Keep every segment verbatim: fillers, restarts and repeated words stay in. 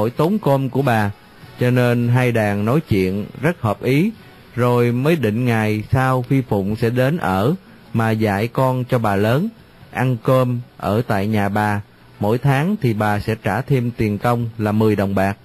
khỏi tốn cơm của bà, cho nên hai đàn nói chuyện rất hợp ý. Rồi mới định ngày sau Phi Phụng sẽ đến ở mà dạy con cho bà lớn, ăn cơm ở tại nhà bà. Mỗi tháng thì bà sẽ trả thêm tiền công là mười đồng bạc.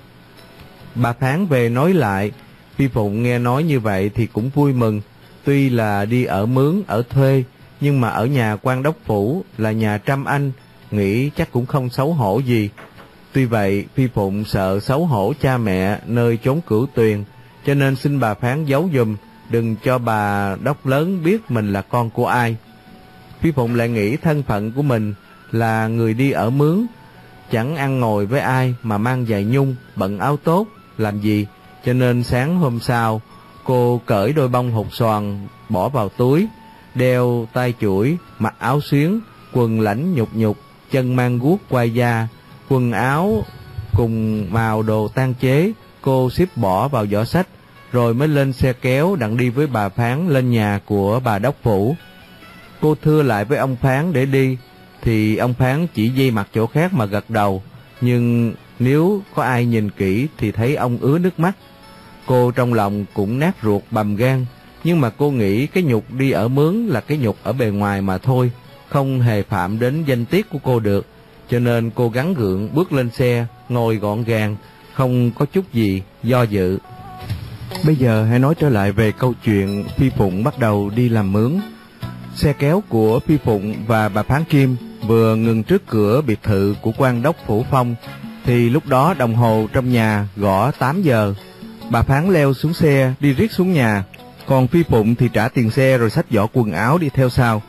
Bà Phán về nói lại, Phi Phụng nghe nói như vậy thì cũng vui mừng. Tuy là đi ở mướn, ở thuê, nhưng mà ở nhà quan đốc phủ là nhà trăm anh, nghĩ chắc cũng không xấu hổ gì. Tuy vậy, Phi Phụng sợ xấu hổ cha mẹ nơi chốn cửu tuyền, cho nên xin bà Phán giấu giùm, đừng cho bà đốc lớn biết mình là con của ai. Phi Phụng lại nghĩ thân phận của mình là người đi ở mướn, chẳng ăn ngồi với ai mà mang giày nhung, bận áo tốt, làm gì, cho nên sáng hôm sau, cô cởi đôi bông hột xoàn bỏ vào túi, đeo tai chuỗi, mặc áo xuyến, quần lãnh nhục nhục, chân mang guốc quai da, quần áo cùng màu đồ tang chế, cô xếp bỏ vào giỏ sách, rồi mới lên xe kéo đặng đi với bà Phán lên nhà của bà đốc phủ. Cô thưa lại với ông Phán để đi, thì ông Phán chỉ dây mặt chỗ khác mà gật đầu, nhưng nếu có ai nhìn kỹ thì thấy ông ứa nước mắt. Cô trong lòng cũng nát ruột bầm gan, nhưng mà cô nghĩ cái nhục đi ở mướn là cái nhục ở bề ngoài mà thôi, không hề phạm đến danh tiết của cô được, cho nên cô gắng gượng bước lên xe, ngồi gọn gàng, không có chút gì do dự. Bây giờ hãy nói trở lại về câu chuyện Phi Phụng bắt đầu đi làm mướn. Xe kéo của Phi Phụng và bà Phán Kim vừa ngừng trước cửa biệt thự của quan đốc phủ Phong, thì lúc đó đồng hồ trong nhà gõ tám giờ. Bà Phán leo xuống xe đi riết xuống nhà, còn Phi Phụng thì trả tiền xe rồi xách giỏ quần áo đi theo sau.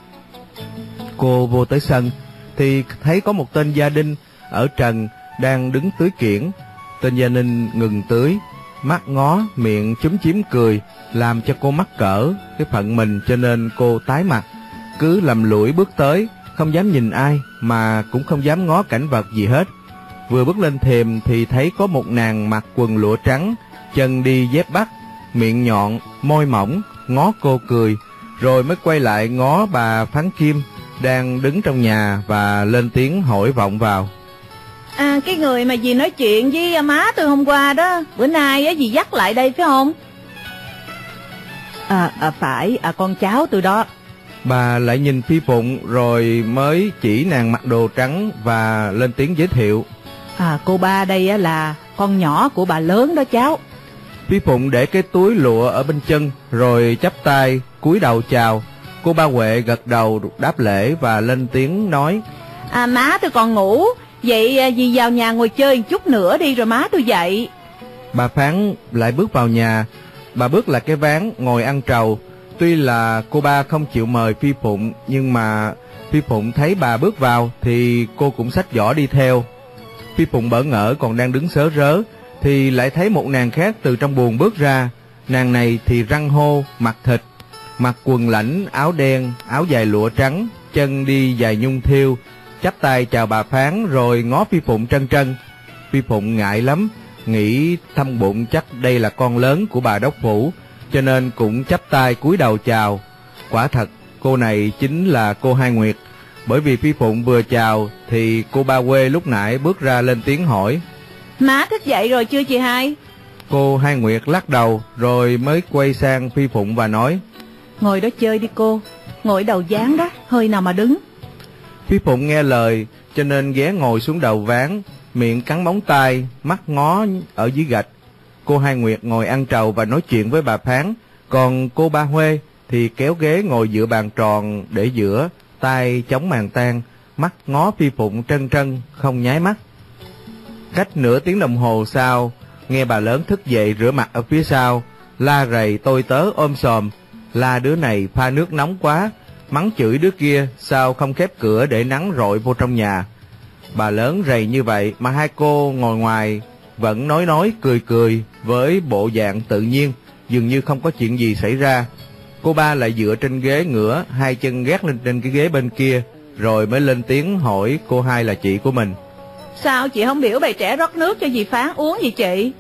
Cô vô tới sân thì thấy có một tên gia đình ở trần đang đứng tưới kiển. Tên gia đình ngừng tưới, mắt ngó, miệng chúm chím cười, làm cho cô mắc cỡ cái phận mình, cho nên cô tái mặt, cứ lầm lũi bước tới, không dám nhìn ai mà cũng không dám ngó cảnh vật gì hết. Vừa bước lên thềm thì thấy có một nàng mặc quần lụa trắng, chân đi dép bắt, miệng nhọn, môi mỏng, ngó cô cười, rồi mới quay lại ngó bà Phán Kim đang đứng trong nhà và lên tiếng hỏi vọng vào. À, cái người mà dì nói chuyện với má tôi hôm qua đó, bữa nay á dì dắt lại đây phải không? À, à phải, à con cháu tôi đó. Bà lại nhìn Phi Phụng rồi mới chỉ nàng mặc đồ trắng và lên tiếng giới thiệu. À, cô ba đây á là con nhỏ của bà lớn đó cháu. Phi Phụng để cái túi lụa ở bên chân rồi chắp tay cúi đầu chào. Cô ba Huệ gật đầu đáp lễ và lên tiếng nói. À, má tôi còn ngủ, vậy dì vào nhà ngồi chơi một chút nữa đi rồi má tôi dậy. Bà Phán lại bước vào nhà. Bà bước lại cái ván ngồi ăn trầu. Tuy là cô ba không chịu mời Phi Phụng, nhưng mà Phi Phụng thấy bà bước vào thì cô cũng xách giỏ đi theo. Phi Phụng bỡ ngỡ còn đang đứng sớ rớ thì lại thấy một nàng khác từ trong buồng bước ra. Nàng này thì răng hô, mặt thịt, mặc quần lãnh, áo đen, áo dài lụa trắng, chân đi dài nhung thêu, chắp tay chào bà Phán rồi ngó Phi Phụng trân trân. Phi Phụng ngại lắm, nghĩ thâm bụng chắc đây là con lớn của bà đốc phủ, cho nên cũng chắp tay cúi đầu chào. Quả thật cô này chính là cô Hai Nguyệt, bởi vì Phi Phụng vừa chào thì cô ba quê lúc nãy bước ra lên tiếng hỏi. Má thức dậy rồi chưa chị Hai? Cô Hai Nguyệt lắc đầu rồi mới quay sang Phi Phụng và nói. Ngồi đó chơi đi cô, ngồi đầu ván đó, hơi nào mà đứng. Phi Phụng nghe lời cho nên ghé ngồi xuống đầu ván, miệng cắn móng tay, mắt ngó ở dưới gạch. Cô Hai Nguyệt ngồi ăn trầu và nói chuyện với bà Phán, còn cô ba Huê thì kéo ghế ngồi dựa bàn tròn để giữa, tay chống màn tang, mắt ngó Phi Phụng trân trân, không nháy mắt. Cách nửa tiếng đồng hồ sau, nghe bà lớn thức dậy rửa mặt ở phía sau, la rầy tôi tớ ôm sòm, la đứa này pha nước nóng quá, mắng chửi đứa kia sao không khép cửa để nắng rọi vô trong nhà. Bà lớn rầy như vậy mà hai cô ngồi ngoài vẫn nói nói cười cười với bộ dạng tự nhiên, dường như không có chuyện gì xảy ra. Cô ba lại dựa trên ghế ngửa, hai chân gác lên trên cái ghế bên kia, rồi mới lên tiếng hỏi cô Hai là chị của mình. Sao chị không biểu bầy trẻ rót nước cho dì Phán uống vậy chị?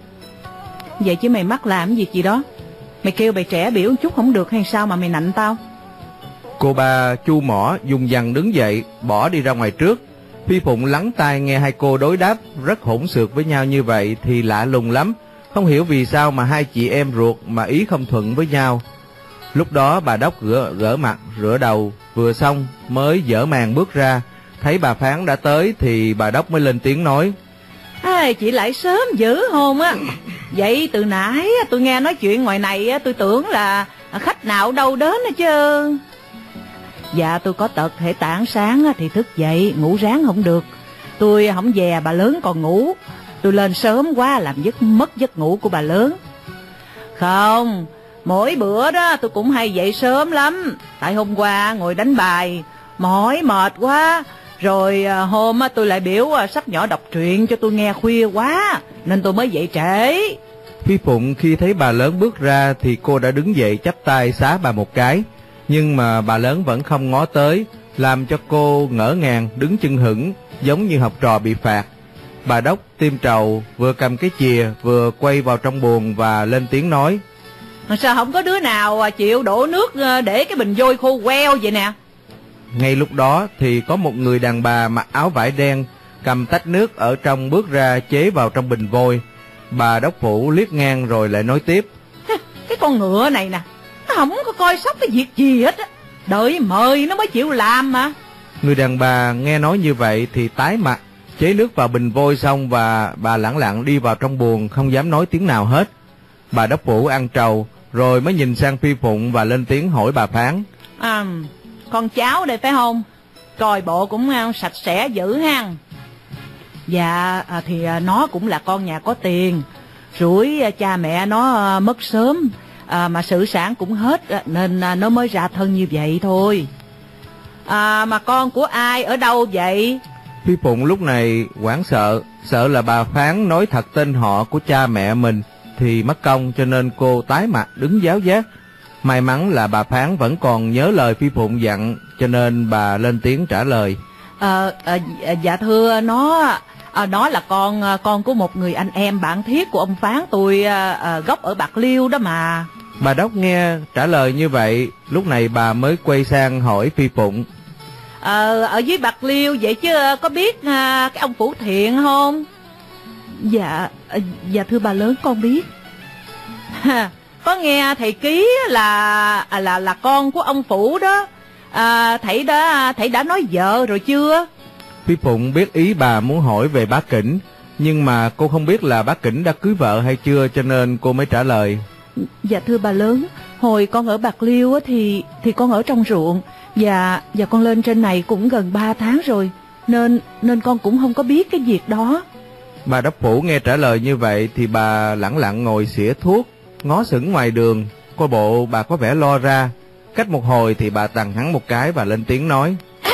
Vậy chứ mày mắc làm gì gì đó? Mày kêu bầy trẻ biểu một chút không được hay sao mà mày nạnh tao? Cô ba chu mỏ dùng dằn đứng dậy, bỏ đi ra ngoài trước. Phi Phụng lắng tai nghe hai cô đối đáp rất hỗn xược với nhau như vậy thì lạ lùng lắm, không hiểu vì sao mà hai chị em ruột mà ý không thuận với nhau. Lúc đó bà Đốc gỡ, gỡ mặt rửa đầu vừa xong mới dở màn bước ra, thấy bà Phán đã tới thì bà Đốc mới lên tiếng nói: À, chị lại sớm dữ hôn á. Vậy từ nãy tôi nghe nói chuyện ngoài này tôi tưởng là khách nào đâu đến hết chứ. Dạ tôi có tật hệ tảng sáng thì thức dậy ngủ ráng không được. Tôi không về bà lớn còn ngủ. Tôi lên sớm quá làm giấc mất giấc ngủ của bà lớn. Không, mỗi bữa đó tôi cũng hay dậy sớm lắm. Tại hôm qua ngồi đánh bài mỏi mệt quá. Rồi hôm tôi lại biểu sắp nhỏ đọc truyện cho tôi nghe khuya quá, nên tôi mới dậy trễ. Phi Phụng khi thấy bà lớn bước ra thì cô đã đứng dậy chắp tay xá bà một cái. Nhưng mà bà lớn vẫn không ngó tới, làm cho cô ngỡ ngàng đứng chân hững, giống như học trò bị phạt. Bà Đốc tim trầu, vừa cầm cái chìa vừa quay vào trong buồng và lên tiếng nói: Sao không có đứa nào chịu đổ nước để cái bình vôi khô queo vậy nè? Ngay lúc đó thì có một người đàn bà mặc áo vải đen, cầm tách nước ở trong bước ra chế vào trong bình vôi. Bà Đốc Phủ liếc ngang rồi lại nói tiếp: Cái con ngựa này nè, nó không có coi sóc cái việc gì hết á, đợi mời nó mới chịu làm mà. Người đàn bà nghe nói như vậy thì tái mặt, chế nước vào bình vôi xong và bà lẳng lặng đi vào trong buồng, không dám nói tiếng nào hết. Bà Đốc Phủ ăn trầu rồi mới nhìn sang Phi Phụng và lên tiếng hỏi bà Phán: À, con cháu đây phải không? Coi bộ cũng sạch sẽ dữ ha. Dạ à, thì nó cũng là con nhà có tiền, rủi cha mẹ nó mất sớm à, mà sự sản cũng hết nên nó mới ra thân như vậy thôi. À, mà con của ai ở đâu vậy? Phi Phụng lúc này hoảng sợ, sợ là bà Phán nói thật tên họ của cha mẹ mình thì mất công, cho nên cô tái mặt đứng giáo giác. May mắn là bà Phán vẫn còn nhớ lời Phi Phụng dặn, cho nên bà lên tiếng trả lời: à, à, Dạ thưa nó à, nó là con con của một người anh em bạn thiết của ông Phán tôi à, à, gốc ở Bạc Liêu đó mà. Bà Đốc nghe trả lời như vậy, lúc này bà mới quay sang hỏi Phi Phụng: à, Ở dưới Bạc Liêu vậy chứ có biết à, cái ông Phủ Thiện không? Dạ dạ thưa bà lớn con biết. Có nghe thầy Ký là là là con của ông Phủ đó. À, thầy đã thầy đã nói vợ rồi chưa? Phi Phụng biết ý bà muốn hỏi về bá Kỉnh, nhưng mà cô không biết là bá Kỉnh đã cưới vợ hay chưa, cho nên cô mới trả lời: Dạ thưa bà lớn, hồi con ở Bạc Liêu thì thì con ở trong ruộng, và và con lên trên này cũng gần ba tháng rồi, nên nên con cũng không có biết cái việc đó. Bà Đốc Phủ nghe trả lời như vậy thì bà lẳng lặng ngồi xỉa thuốc, ngó sững ngoài đường, coi bộ bà có vẻ lo ra. Cách một hồi thì bà tằng hắn một cái và lên tiếng nói: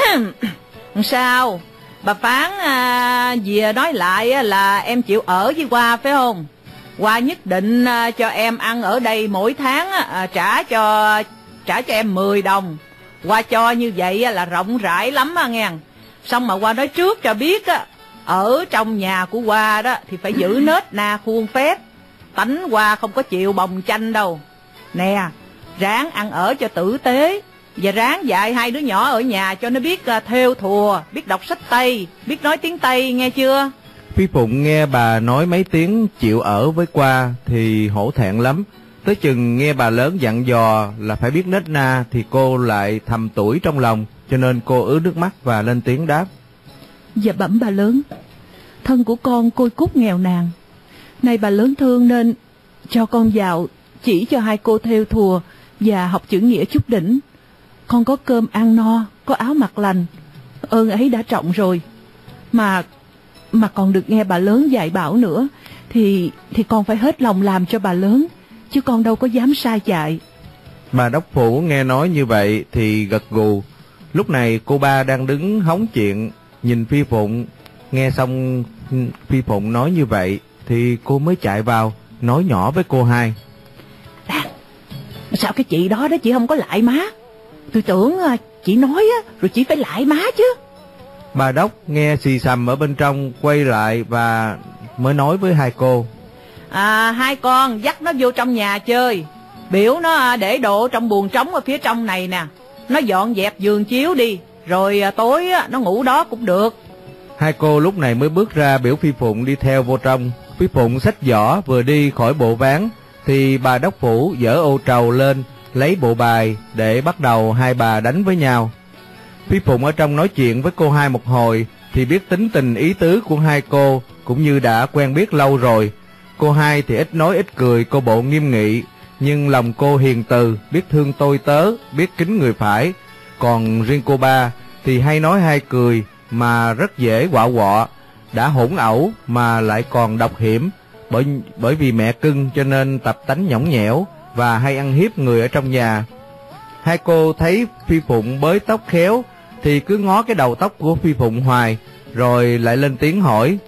Sao? Bà Phán à, dìa nói lại là em chịu ở với Hoa phải không? Hoa nhất định à, cho em ăn ở đây mỗi tháng à, trả cho trả cho em mười đồng. Hoa cho như vậy là rộng rãi lắm á nghe. Xong mà Hoa nói trước cho biết á, ở trong nhà của Hoa đó thì phải giữ nết na khuôn phép. Tánh Hoa không có chịu bồng chanh đâu. Nè, ráng ăn ở cho tử tế, và ráng dạy hai đứa nhỏ ở nhà cho nó biết uh, thêu thùa, biết đọc sách Tây, biết nói tiếng Tây, nghe chưa? Phi Phụng nghe bà nói mấy tiếng chịu ở với Qua thì hổ thẹn lắm. Tới chừng nghe bà lớn dặn dò là phải biết nết na thì cô lại thầm tủi trong lòng, cho nên cô ứa nước mắt và lên tiếng đáp: Dạ bẩm bà lớn, thân của con côi cút nghèo nàn, nay bà lớn thương nên cho con vào chỉ cho hai cô thêu thùa và học chữ nghĩa chút đỉnh. Con có cơm ăn no, có áo mặc lành, ơn ấy đã trọng rồi. Mà mà còn được nghe bà lớn dạy bảo nữa thì thì con phải hết lòng làm cho bà lớn, chứ con đâu có dám sai chạy. Bà Đốc Phủ nghe nói như vậy thì gật gù. Lúc này cô ba đang đứng hóng chuyện nhìn Phi Phụng. Nghe xong Phi Phụng nói như vậy thì cô mới chạy vào nói nhỏ với cô hai: À, sao cái chị đó đó chị không có lại má? Tôi tưởng chị nói á rồi chị phải lại má chứ. Bà Đốc nghe xì xầm ở bên trong quay lại và mới nói với hai cô: À, hai con dắt nó vô trong nhà chơi, biểu nó để đồ trong buồng trống ở phía trong này nè, nó dọn dẹp giường chiếu đi, rồi tối nó ngủ đó cũng được. Hai cô lúc này mới bước ra biểu Phi Phụng đi theo vô trong. Phi Phụng xách giỏ vừa đi khỏi bộ ván thì bà đốc phủ dỡ ô trầu lên, lấy bộ bài để bắt đầu hai bà đánh với nhau. Phi Phụng ở trong nói chuyện với cô hai một hồi thì biết tính tình ý tứ của hai cô, cũng như đã quen biết lâu rồi. Cô hai thì ít nói ít cười, cô bộ nghiêm nghị, nhưng lòng cô hiền từ, biết thương tôi tớ, biết kính người phải. Còn riêng cô ba thì hay nói hay cười mà rất dễ quạ quọ, đã hỗn ẩu mà lại còn độc hiểm, bởi bởi vì mẹ cưng cho nên tập tánh nhõng nhẽo và hay ăn hiếp người ở trong nhà. Hai cô thấy Phi Phụng bới tóc khéo thì cứ ngó cái đầu tóc của Phi Phụng hoài, rồi lại lên tiếng hỏi: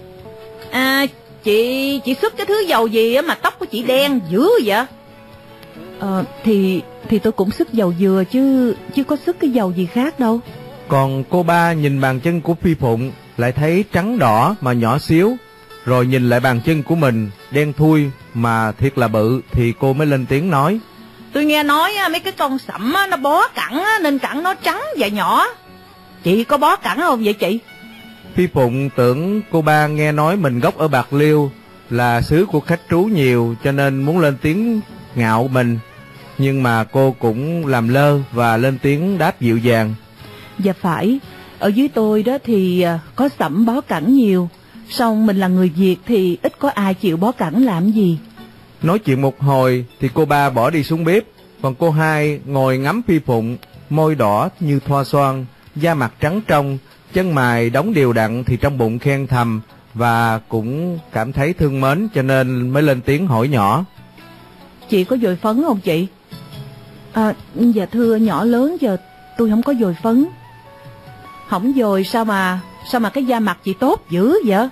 À, chị chị sức cái thứ dầu gì mà tóc của chị đen dữ vậy? Ờ, thì thì tôi cũng sức dầu dừa chứ chứ có sức cái dầu gì khác đâu. Còn cô ba nhìn bàn chân của Phi Phụng lại thấy trắng đỏ mà nhỏ xíu, rồi nhìn lại bàn chân của mình đen thui mà thiệt là bự, thì cô mới lên tiếng nói: Tôi nghe nói mấy cái con sẩm nó bó cẳng nên cẳng nó trắng và nhỏ. Chị có bó cẳng không vậy chị? Phi Phụng tưởng cô ba nghe nói mình gốc ở Bạc Liêu, là xứ của khách trú nhiều, cho nên muốn lên tiếng ngạo mình. Nhưng mà cô cũng làm lơ và lên tiếng đáp dịu dàng: Dạ phải, ở dưới tôi đó thì có sẩm bó cẳng nhiều, song mình là người Việt thì ít có ai chịu bó cẳng làm gì. Nói chuyện một hồi thì cô ba bỏ đi xuống bếp, còn cô hai ngồi ngắm Phi Phụng, môi đỏ như thoa xoan, da mặt trắng trong, chân mày đóng đều đặn, thì trong bụng khen thầm và cũng cảm thấy thương mến, cho nên mới lên tiếng hỏi nhỏ: Chị có dồi phấn không chị? À, dạ thưa nhỏ lớn giờ tôi không có dồi phấn. Không dồi sao mà sao mà cái da mặt chị tốt dữ vậy?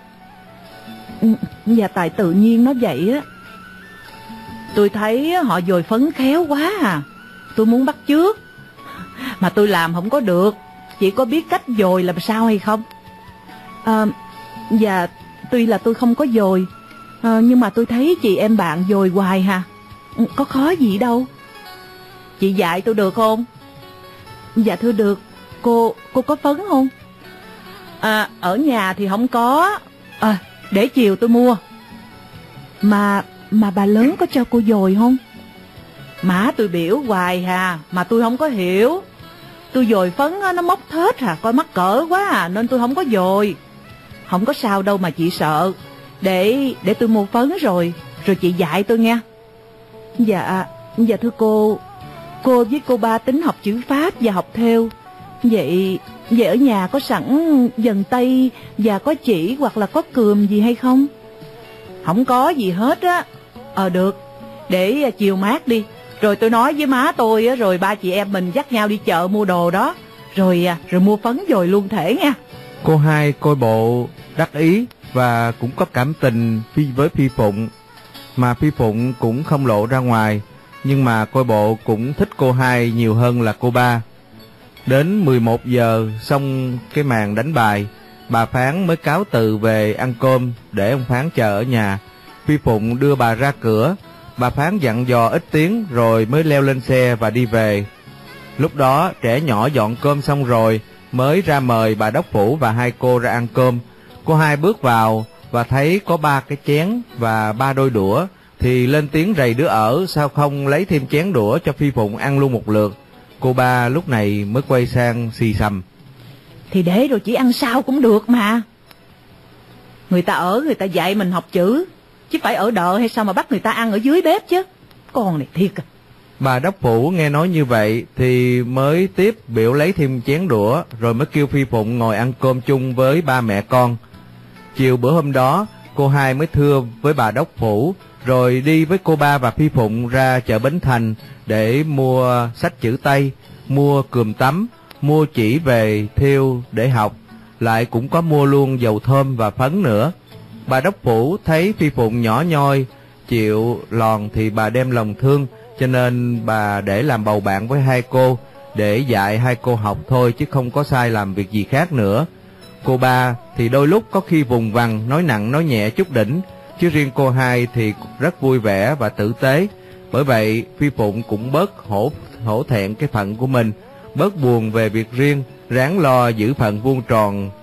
Dạ tại tự nhiên nó vậy á. Tôi thấy họ dồi phấn khéo quá à, tôi muốn bắt chước mà tôi làm không có được. Chị có biết cách dồi làm sao hay không? À, dạ tuy là tôi không có dồi, à, nhưng mà tôi thấy chị em bạn dồi hoài hà. Có khó gì đâu. Chị dạy tôi được không? Dạ thưa được. Cô cô có phấn không? À, ở nhà thì không có, à, để chiều tôi mua. Mà mà bà lớn có cho cô dồi không? Má tôi biểu hoài hà, mà tôi không có hiểu. Tôi dồi phấn nó mốc thết à, coi mắc cỡ quá à, nên tôi không có dồi. Không có sao đâu mà chị sợ. Để để tôi mua phấn rồi Rồi chị dạy tôi nghe. Dạ Dạ thưa cô, cô với cô ba tính học chữ Pháp và học thêu. Vậy Vậy ở nhà có sẵn dần tây và có chỉ hoặc là có cườm gì hay không? Không có gì hết á. Ờ được, để chiều mát đi, rồi tôi nói với má tôi á, rồi ba chị em mình dắt nhau đi chợ mua đồ đó, Rồi rồi mua phấn dồi luôn thể nha. Cô hai coi bộ đắc ý và cũng có cảm tình phi với Phi Phụng, mà Phi Phụng cũng không lộ ra ngoài, nhưng mà coi bộ cũng thích cô hai nhiều hơn là cô ba. Đến mười một giờ xong cái màn đánh bài, bà Phán mới cáo từ về ăn cơm để ông Phán chờ ở nhà. Phi Phụng đưa bà ra cửa, bà Phán dặn dò ít tiếng rồi mới leo lên xe và đi về. Lúc đó trẻ nhỏ dọn cơm xong rồi mới ra mời bà đốc phủ và hai cô ra ăn cơm. Cô hai bước vào và thấy có ba cái chén và ba đôi đũa thì lên tiếng rầy đứa ở sao không lấy thêm chén đũa cho Phi Phụng ăn luôn một lượt. Cô ba lúc này mới quay sang xì xầm: Thì để rồi chỉ ăn sao cũng được mà. Người ta ở người ta dạy mình học chữ, chứ phải ở đợ hay sao mà bắt người ta ăn ở dưới bếp chứ. Con này thiệt à. Bà đốc phủ nghe nói như vậy thì mới tiếp biểu lấy thêm chén đũa, rồi mới kêu Phi Phụng ngồi ăn cơm chung với ba mẹ con. Chiều bữa hôm đó, cô hai mới thưa với bà đốc phủ, rồi đi với cô ba và Phi Phụng ra chợ Bến Thành để mua sách chữ Tây, mua cườm tắm, mua chỉ về thêu để học, lại cũng có mua luôn dầu thơm và phấn nữa. Bà đốc phủ thấy Phi Phụng nhỏ nhoi, chịu lòn thì bà đem lòng thương, cho nên bà để làm bầu bạn với hai cô, để dạy hai cô học thôi chứ không có sai làm việc gì khác nữa. Cô ba thì đôi lúc có khi vùng vằng, nói nặng nói nhẹ chút đỉnh, chứ riêng cô hai thì rất vui vẻ và tử tế. Bởi vậy Phi Phụng cũng bớt hổ, hổ thẹn cái phận của mình, bớt buồn về việc riêng, ráng lo giữ phận vuông tròn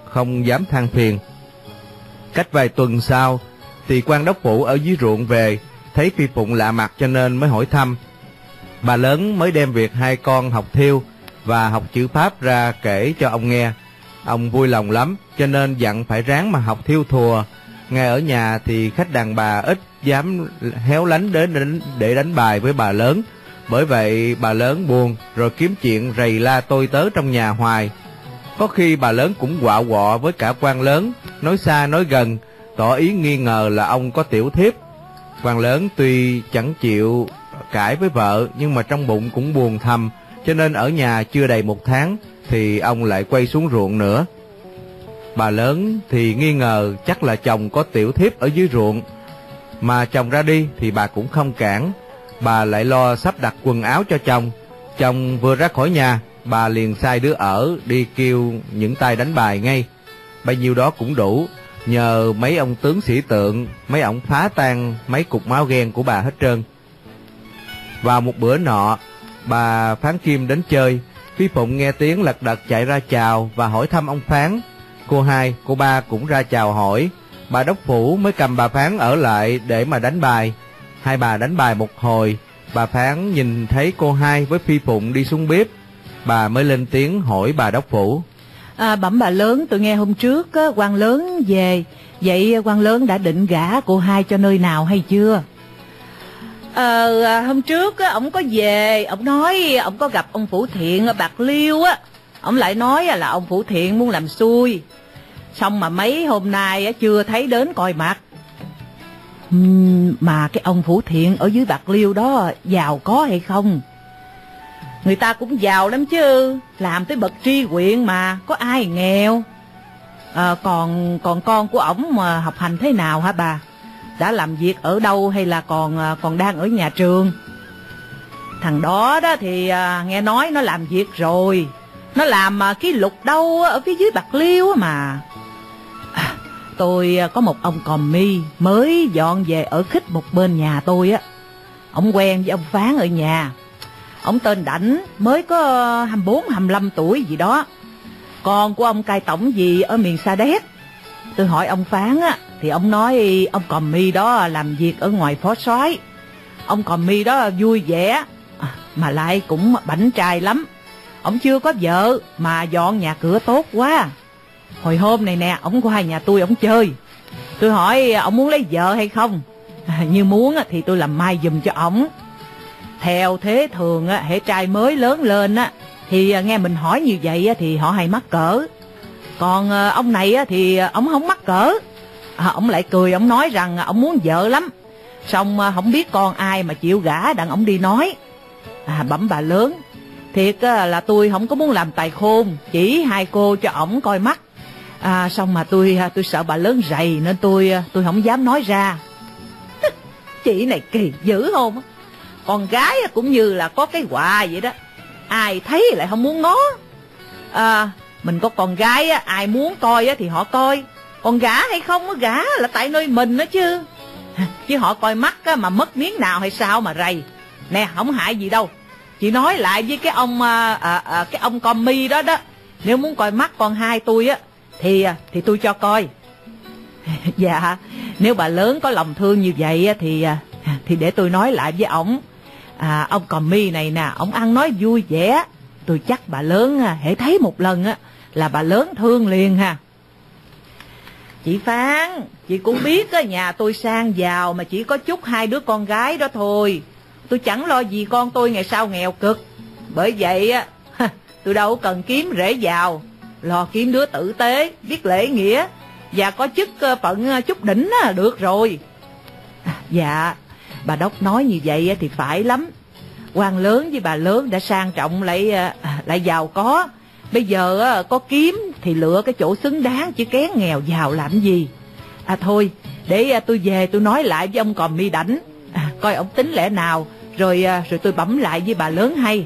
không dám than phiền. Cách vài tuần sau thì quan đốc phủ ở dưới ruộng về, thấy Phi Phụng lạ mặt cho nên mới hỏi thăm. Bà lớn mới đem việc hai con học thiêu và học chữ Pháp ra kể cho ông nghe. Ông vui lòng lắm, cho nên dặn phải ráng mà học thiêu thùa. Ngay ở nhà thì khách đàn bà ít dám héo lánh đến để đánh bài với bà lớn. Bởi vậy bà lớn buồn, rồi kiếm chuyện rầy la tôi tớ trong nhà hoài. Có khi bà lớn cũng quạ quọ với cả quan lớn, nói xa nói gần, tỏ ý nghi ngờ là ông có tiểu thiếp. Quan lớn tuy chẳng chịu cãi với vợ, nhưng mà trong bụng cũng buồn thầm, cho nên ở nhà chưa đầy một tháng thì ông lại quay xuống ruộng nữa. Bà lớn thì nghi ngờ chắc là chồng có tiểu thiếp ở dưới ruộng, mà chồng ra đi thì bà cũng không cản. Bà lại lo sắp đặt quần áo cho chồng. Chồng vừa ra khỏi nhà, bà liền sai đứa ở đi kêu những tay đánh bài ngay. Bao nhiêu đó cũng đủ, nhờ mấy ông tướng sĩ tượng, mấy ông phá tan mấy cục máu ghen của bà hết trơn. Vào một bữa nọ, bà Phán Kim đến chơi. Phi Phụng nghe tiếng lật đật chạy ra chào và hỏi thăm ông Phán. Cô hai, cô ba cũng ra chào hỏi. Bà đốc phủ mới cầm bà Phán ở lại để mà đánh bài. Hai bà đánh bài một hồi, bà Phán nhìn thấy cô hai với Phi Phụng đi xuống bếp. Bà mới lên tiếng hỏi bà đốc phủ. À, bẩm bà lớn, tôi nghe hôm trước á, quan lớn về. Vậy quan lớn đã định gả cô hai cho nơi nào hay chưa? Ờ, hôm trước á, ông có về, ông nói ông có gặp ông Phủ Thiện ở Bạc Liêu á. Ông lại nói là ông Phủ Thiện muốn làm xui. Xong mà mấy hôm nay á, chưa thấy đến coi mặt. Uhm, mà cái ông Phủ Thiện ở dưới Bạc Liêu đó giàu có hay không? Người ta cũng giàu lắm chứ, làm tới bậc tri huyện mà, có ai nghèo. À, còn còn con của ổng mà học hành thế nào hả bà? Đã làm việc ở đâu hay là còn còn đang ở nhà trường? Thằng đó đó thì à, nghe nói nó làm việc rồi. Nó làm à, ký lục đâu ở phía dưới Bạc Liêu mà. À, tôi có một ông còm mi mới dọn về ở khích một bên nhà tôi á. Ông quen với ông Phán ở nhà. Ông tên Đảnh, mới có hai mươi bốn, hai mươi lăm tuổi gì đó. Con của ông cai tổng gì ở miền Sa Đéc. Tôi hỏi ông Phán á, thì ông nói ông còm mi đó làm việc ở ngoài Phó Soái. Ông còm mi đó vui vẻ, à, mà lại cũng bảnh trai lắm. Ông chưa có vợ mà dọn nhà cửa tốt quá. Hồi hôm này nè, ông qua nhà tôi ông chơi. Tôi hỏi ông muốn lấy vợ hay không? À, như muốn thì tôi làm mai giùm cho ổng. Theo thế thường á, hễ trai mới lớn lên á thì nghe mình hỏi như vậy á, thì họ hay mắc cỡ. Còn ông này á, thì ông không mắc cỡ. À, ông lại cười, ông nói rằng ông muốn vợ lắm. Xong không biết con ai mà chịu gả đặng ông đi nói. À, bẩm bà lớn, thiệt là tôi không có muốn làm tài khôn, chỉ hai cô cho ổng coi mắt. À, xong mà tôi tôi sợ bà lớn rầy nên tôi tôi không dám nói ra. Chị này kỳ dữ không? Con gái cũng như là có cái quà vậy đó, ai thấy lại không muốn ngó. À, mình có con gái ai muốn coi thì họ coi, còn gả hay không gả là tại nơi mình đó chứ. Chứ họ coi mắt mà mất miếng nào hay sao mà rầy. Nè, không hại gì đâu. Chị nói lại với cái ông à, à, cái ông com mi đó đó, nếu muốn coi mắt con hai tôi á thì thì tôi cho coi. Dạ, nếu bà lớn có lòng thương như vậy thì thì để tôi nói lại với ổng. À, ông com mi này nè, ổng ăn nói vui vẻ, tôi chắc bà lớn hễ thấy một lần á là bà lớn thương liền ha. Chị Phán, chị cũng biết á, nhà tôi sang giàu mà chỉ có chút hai đứa con gái đó thôi. Tôi chẳng lo gì con tôi ngày sau nghèo cực. Bởi vậy á, tôi đâu cần kiếm rể giàu, lo kiếm đứa tử tế, biết lễ nghĩa và có chức phận chút đỉnh á, được rồi. À, dạ, bà đốc nói như vậy thì phải lắm. Quan lớn với bà lớn đã sang trọng lại lại giàu có. Bây giờ có kiếm thì lựa cái chỗ xứng đáng, chứ kén nghèo giàu làm gì. À thôi, để tôi về tôi nói lại với ông còm mi Đảnh, à, coi ông tính lẽ nào, rồi rồi tôi bẩm lại với bà lớn hay.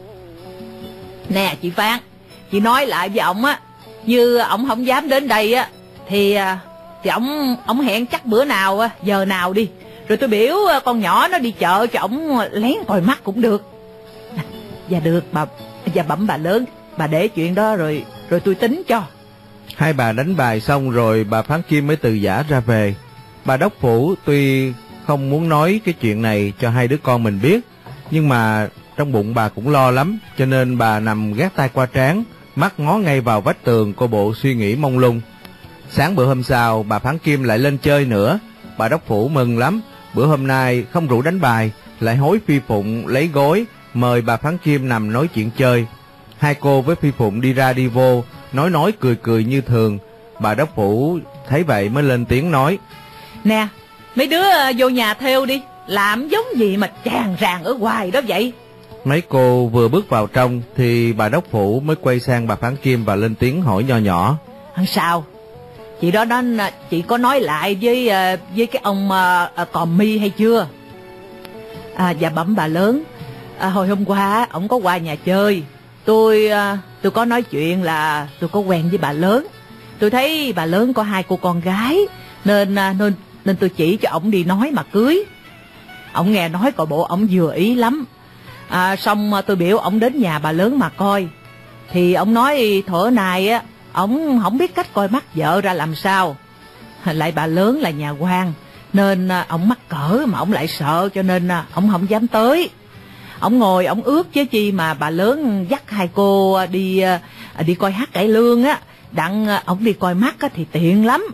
Nè chị Phan, chị nói lại với ông á, như ông không dám đến đây á thì thì ông ông hẹn chắc bữa nào giờ nào đi, rồi tôi biểu con nhỏ nó đi chợ cho ông lén coi mắt cũng được. Dạ được bà, dạ bẩm bà lớn, bà để chuyện đó rồi rồi tôi tính cho. Hai bà đánh bài xong rồi bà Phán Kim mới từ giã ra về. Bà đốc phủ tuy không muốn nói cái chuyện này cho hai đứa con mình biết, nhưng mà trong bụng bà cũng lo lắm, cho nên bà nằm gác tay qua trán, mắt ngó ngay vào vách tường, cô bộ suy nghĩ mông lung. Sáng bữa hôm sau, bà Phán Kim lại lên chơi nữa. Bà đốc phủ mừng lắm, bữa hôm nay không rủ đánh bài, lại hối Phi Phụng lấy gối mời bà Phán Kim nằm nói chuyện chơi. Hai cô với Phi Phụng đi ra đi vô, nói nói cười cười như thường. Bà đốc phủ thấy vậy mới lên tiếng nói: Nè, mấy đứa vô nhà thêu đi, làm giống gì mà tràn ràng ở ngoài đó vậy? Mấy cô vừa bước vào trong thì bà đốc phủ mới quay sang bà Phán Kim và lên tiếng hỏi nho nhỏ: Sao? Chị đó đó, chị có nói lại với với cái ông uh, Còm Mi hay chưa? À, dạ bẩm bà lớn, à, hồi hôm qua ổng có qua nhà chơi. Tôi uh, tôi có nói chuyện là tôi có quen với bà lớn. Tôi thấy bà lớn có hai cô con gái, nên uh, nên nên tôi chỉ cho ổng đi nói mà cưới. Ổng nghe nói coi bộ ổng vừa ý lắm. À, xong tôi biểu ổng đến nhà bà lớn mà coi. Thì ổng nói thuở này á, ổng không biết cách coi mắt vợ ra làm sao. Lại bà lớn là nhà quan, nên ổng mắc cỡ mà ổng lại sợ, cho nên ổng không dám tới. Ổng ngồi ổng ước chứ chi mà bà lớn dắt hai cô đi đi coi hát cải lương á, đặng ổng đi coi mắt á thì tiện lắm.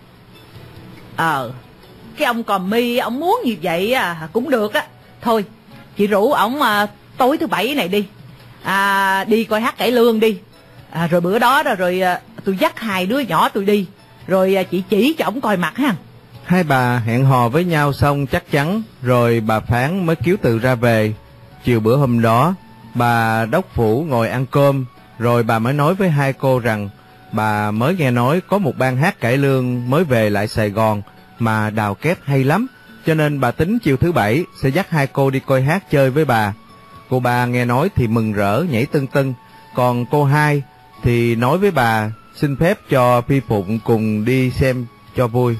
Ờ, cái ông Còm Mi ổng muốn như vậy à, cũng được á. Thôi, chị rủ ổng à, tối thứ bảy này đi, à, đi coi hát cải lương đi. À, rồi bữa đó, đó rồi à, tôi dắt hai đứa nhỏ tôi đi, rồi à, chị chỉ cho ổng coi mặt ha. Hai bà hẹn hò với nhau xong chắc chắn, rồi bà Phán mới kiếu từ ra về. Chiều bữa hôm đó, bà đốc phủ ngồi ăn cơm, rồi bà mới nói với hai cô rằng bà mới nghe nói có một ban hát cải lương mới về lại Sài Gòn mà đào kép hay lắm, cho nên bà tính chiều thứ bảy sẽ dắt hai cô đi coi hát chơi với bà. Cô ba nghe nói thì mừng rỡ nhảy tưng tưng, còn cô hai thì nói với bà xin phép cho Phi Phụng cùng đi xem cho vui.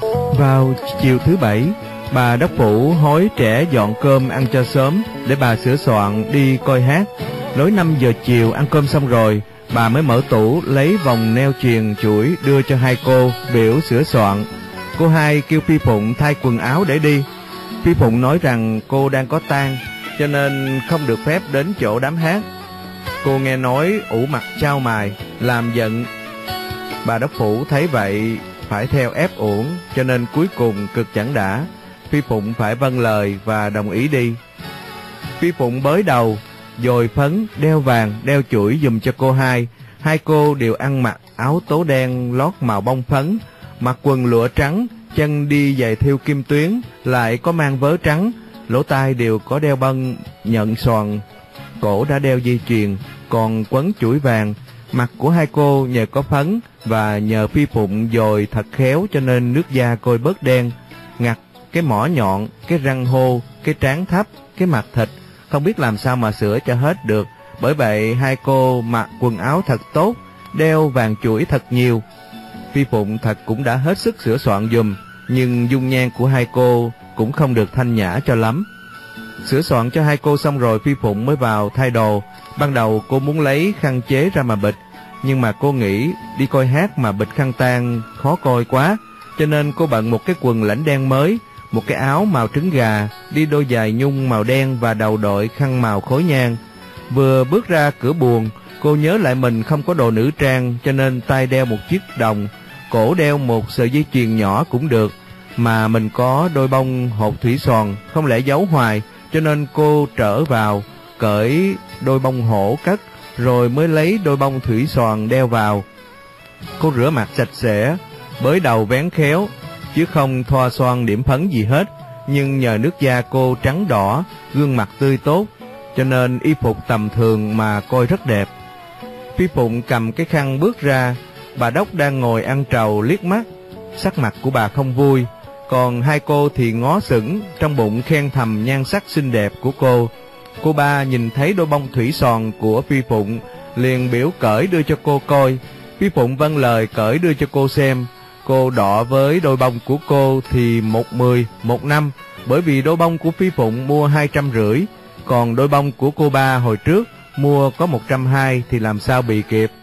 Vào chiều thứ bảy, bà đốc phủ hối trẻ dọn cơm ăn cho sớm để bà sửa soạn đi coi hát. Lối năm giờ chiều ăn cơm xong rồi, bà mới mở tủ lấy vòng neo chuyền chuỗi đưa cho hai cô biểu sửa soạn. Cô hai kêu Phi Phụng thay quần áo để đi. Phi Phụng nói rằng cô đang có tang, cho nên không được phép đến chỗ đám hát. Cô nghe nói ủ mặt chau mài, làm giận. Bà đốc phủ thấy vậy phải theo ép uổng, cho nên cuối cùng cực chẳng đã, Phi Phụng phải vâng lời và đồng ý đi. Phi Phụng bới đầu, dồi phấn, đeo vàng, đeo chuỗi giùm cho cô hai. Hai cô đều ăn mặc áo tố đen lót màu bông phấn, mặc quần lụa trắng, chân đi giày thêu kim tuyến, lại có mang vớ trắng, lỗ tai đều có đeo băng nhận xoàn, cổ đã đeo dây chuyền, còn quấn chuỗi vàng. Mặt của hai cô nhờ có phấn và nhờ Phi Phụng dồi thật khéo, cho nên nước da coi bớt đen. Ngặt, cái mỏ nhọn, cái răng hô, cái trán thấp, cái mặt thịt, không biết làm sao mà sửa cho hết được. Bởi vậy hai cô mặc quần áo thật tốt, đeo vàng chuỗi thật nhiều. Phi Phụng thật cũng đã hết sức sửa soạn giùm, nhưng dung nhan của hai cô cũng không được thanh nhã cho lắm. Sửa soạn cho hai cô xong rồi, Phi Phụng mới vào thay đồ. Ban đầu cô muốn lấy khăn chế ra mà bịch, nhưng mà cô nghĩ đi coi hát mà bịch khăn tang khó coi quá, cho nên cô bận một cái quần lãnh đen mới, một cái áo màu trứng gà, đi đôi giày nhung màu đen và đầu đội khăn màu khối nhang. Vừa bước ra cửa buồng, cô nhớ lại mình không có đồ nữ trang, cho nên tay đeo một chiếc đồng, cổ đeo một sợi dây chuyền nhỏ cũng được, mà mình có đôi bông hột thủy xoàn, không lẽ giấu hoài, cho nên cô trở vào, cởi đôi bông hổ cất, rồi mới lấy đôi bông thủy xoàn đeo vào. Cô rửa mặt sạch sẽ, bới đầu vén khéo, chứ không thoa xoan điểm phấn gì hết, nhưng nhờ nước da cô trắng đỏ, gương mặt tươi tốt, cho nên y phục tầm thường mà coi rất đẹp. Phi Phụng cầm cái khăn bước ra, bà đốc đang ngồi ăn trầu liếc mắt, sắc mặt của bà không vui, còn hai cô thì ngó sững, trong bụng khen thầm nhan sắc xinh đẹp của cô. Cô ba nhìn thấy đôi bông thủy xoàn của Phi Phụng, liền biểu cởi đưa cho cô coi. Phi Phụng vâng lời cởi đưa cho cô xem. Cô đọ với đôi bông của cô thì một mười, một năm, bởi vì đôi bông của Phi Phụng mua hai trăm rưỡi, còn đôi bông của cô ba hồi trước mua có một trăm hai thì làm sao bị kịp.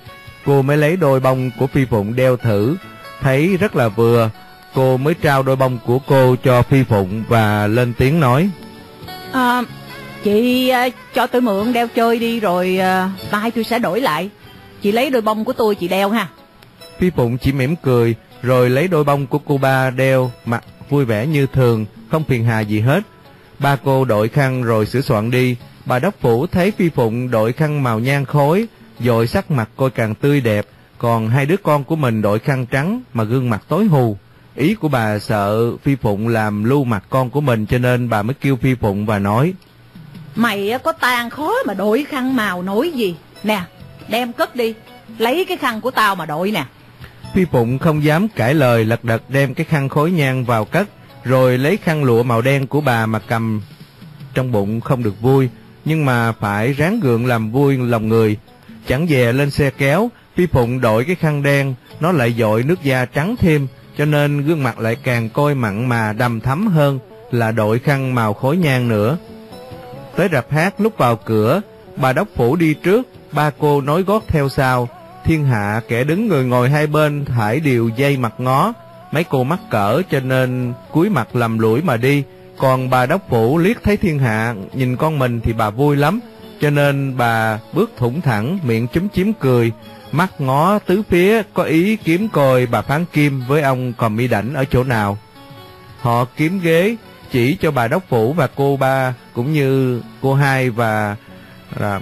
cô mới lấy đôi bông của Phi Phụng đeo thử, thấy rất là vừa. Cô mới trao đôi bông của cô cho Phi Phụng và lên tiếng nói: à, Chị uh, cho tôi mượn đeo chơi đi, rồi uh, mai tôi sẽ đổi lại. Chị lấy đôi bông của tôi chị đeo ha. Phi Phụng chỉ mỉm cười rồi lấy đôi bông của cô ba đeo, mặt vui vẻ như thường, không phiền hà gì hết. Ba cô đội khăn rồi sửa soạn đi. Bà Đốc Phủ thấy Phi Phụng đội khăn màu nhang khói, dội sắc mặt cô càng tươi đẹp, còn hai đứa con của mình đội khăn trắng mà gương mặt tối hù. Ý của bà sợ Phi Phụng làm lu mặt con của mình, cho nên bà mới kêu Phi Phụng và nói: Mày có tàn khó mà đội khăn màu nổi gì. Nè, đem cất đi, lấy cái khăn của tao mà đội nè. Phi Phụng không dám cãi lời, lật đật đem cái khăn khói nhang vào cất, rồi lấy khăn lụa màu đen của bà mà cầm. Trong bụng không được vui, nhưng mà phải ráng gượng làm vui lòng người. Chẳng dè lên xe kéo, Phi Phụng đội cái khăn đen, nó lại dội nước da trắng thêm, cho nên gương mặt lại càng coi mặn mà đầm thắm hơn là đội khăn màu khói nhang nữa. Tới rạp hát, lúc vào cửa, bà Đốc Phủ đi trước, ba cô nối gót theo sau. Thiên hạ kẻ đứng người ngồi hai bên thải đều dây mặt ngó. Mấy cô mắc cỡ cho nên cúi mặt lầm lũi mà đi. Còn bà Đốc Phủ liếc thấy thiên hạ nhìn con mình thì bà vui lắm, cho nên bà bước thủng thẳng, miệng chúm chím cười, mắt ngó tứ phía, có ý kiếm coi bà Phán Kim với ông Còm Mi Đảnh ở chỗ nào. Họ kiếm ghế chỉ cho bà Đốc Phủ và cô ba cũng như cô hai, và là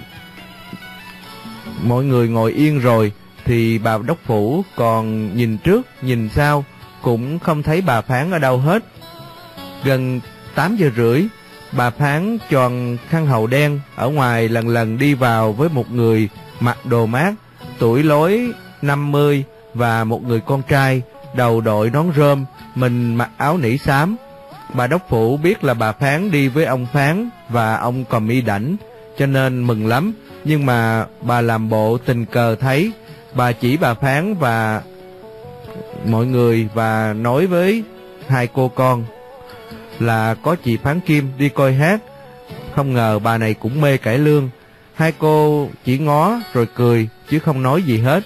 mọi người ngồi yên rồi thì bà Đốc Phủ còn nhìn trước nhìn sau cũng không thấy bà Phán ở đâu hết. Gần tám giờ rưỡi, bà Phán tròn khăn hậu đen ở ngoài lần lần đi vào với một người mặc đồ mát, tuổi lối năm mươi, và một người con trai, đầu đội nón rơm, mình mặc áo nỉ xám. Bà Đốc Phủ biết là bà Phán đi với ông Phán và ông Còm Mi Đảnh, cho nên mừng lắm, nhưng mà bà làm bộ tình cờ thấy. Bà chỉ bà Phán và mọi người và nói với hai cô con là có chị Phán Kim đi coi hát. Không ngờ bà này cũng mê cải lương. Hai cô chỉ ngó rồi cười chứ không nói gì hết.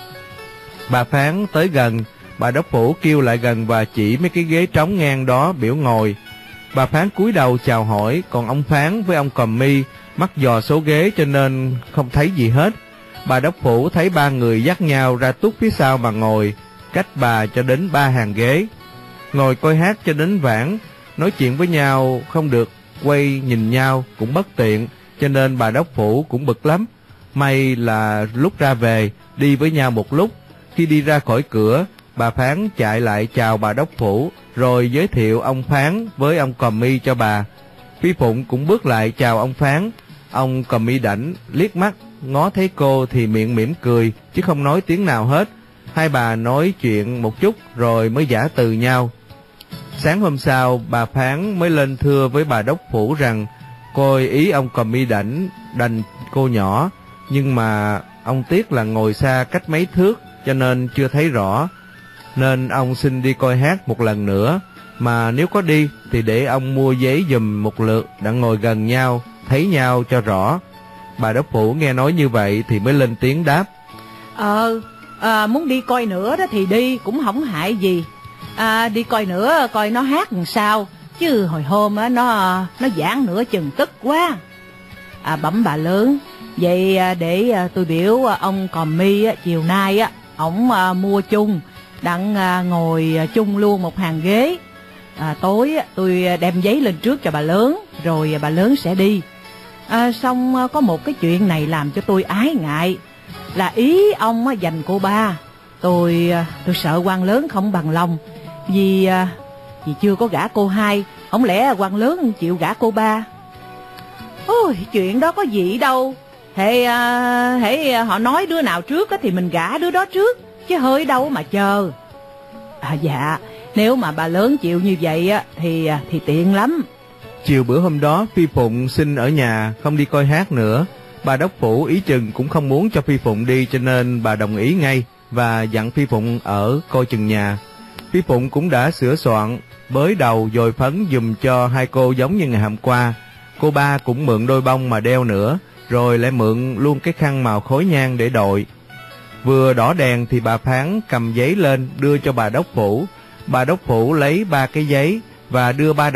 Bà Phán tới gần, bà Đốc Phủ kêu lại gần và chỉ mấy cái ghế trống ngang đó biểu ngồi. Bà Phán cúi đầu chào hỏi, còn ông Phán với ông Còm Mi mắc dò số ghế cho nên không thấy gì hết. Bà Đốc Phủ thấy ba người dắt nhau ra túc phía sau mà ngồi, cách bà cho đến ba hàng ghế. Ngồi coi hát cho đến vãn, nói chuyện với nhau không được quay nhìn nhau cũng bất tiện, cho nên bà Đốc Phủ cũng bực lắm. May là lúc ra về đi với nhau một lúc. Khi đi ra khỏi cửa, bà Phán chạy lại chào bà Đốc Phủ, rồi giới thiệu ông Phán với ông Còm Mi cho bà. Phi Phụng cũng bước lại chào ông Phán. Ông Còm Mi Đảnh liếc mắt ngó thấy cô thì miệng mỉm cười chứ không nói tiếng nào hết. Hai bà nói chuyện một chút rồi mới giã từ nhau. Sáng hôm sau, bà Phán mới lên thưa với bà Đốc Phủ rằng coi ý ông Còm Mi Đảnh đành cô nhỏ, nhưng mà ông tiếc là ngồi xa cách mấy thước cho nên chưa thấy rõ, nên ông xin đi coi hát một lần nữa, mà nếu có đi thì để ông mua giấy giùm một lượt đặng ngồi gần nhau, thấy nhau cho rõ. Bà Đốc Phủ nghe nói như vậy thì mới lên tiếng đáp: Ờ, à, muốn đi coi nữa đó thì đi, cũng không hại gì. À, đi coi nữa coi nó hát làm sao, chứ hồi hôm á nó nó giảng nửa chừng tức quá. À, bẩm bà lớn, vậy để tôi biểu ông Còm Mi á, chiều nay á ổng mua chung đặng ngồi chung luôn một hàng ghế. À, tối á, tôi đem giấy lên trước cho bà lớn, rồi bà lớn sẽ đi. À, xong có một cái chuyện này làm cho tôi ái ngại, là ý ông á, dành cô ba. Tôi tôi sợ quan lớn không bằng lòng, vì vì chưa có gả cô hai, không lẽ quan lớn chịu gả cô ba? Ôi, chuyện đó có gì đâu. Hệ hệ họ nói đứa nào trước á thì mình gả đứa đó trước, chứ hơi đâu mà chờ. À dạ, nếu mà bà lớn chịu như vậy á thì thì tiện lắm. Chiều bữa hôm đó, Phi Phụng xin ở nhà không đi coi hát nữa. Bà Đốc Phủ ý chừng cũng không muốn cho Phi Phụng đi, cho nên bà đồng ý ngay và dặn Phi Phụng ở coi chừng nhà. Phi Phụng cũng đã sửa soạn bới đầu dồi phấn dùm cho hai cô giống như ngày hôm qua. Cô ba cũng mượn đôi bông mà đeo nữa, rồi lại mượn luôn cái khăn màu khói nhang để đội. Vừa đỏ đèn thì bà Phán cầm giấy lên đưa cho bà đốc phủ. Bà đốc phủ lấy ba cái giấy và đưa ba